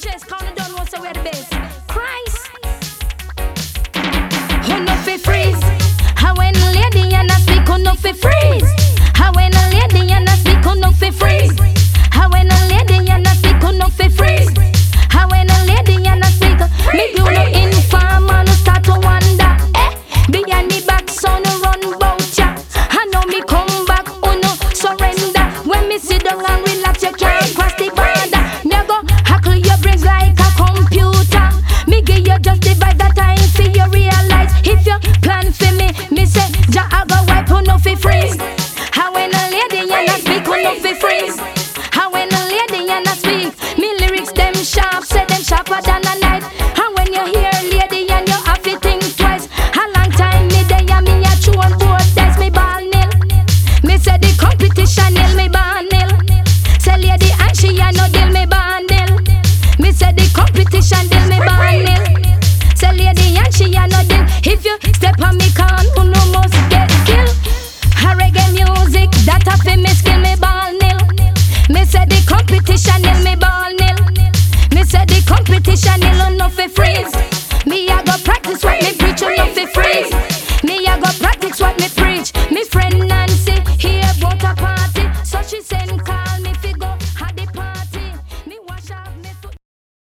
chest, count it down, once we're the best. Christ. Who no fi freeze? How when a lady and I speak, who no fi freeze? How when a lady and I speak, who no fi freeze? How when a lady and I speak, who no fi freeze? How when a lady and I speak, me do no inform and start to wonder. Behind me back, son run bout ya. I know me come back, oh no surrender. When me sit down and relax, you can't cross the border. Me go hackle your brains like a computer. Me give you just the vibe that I ain't feel you realize. If you plan for me say, ja I go wipe, who no fi freeze. How when a lady and I speak, who no fi freeze.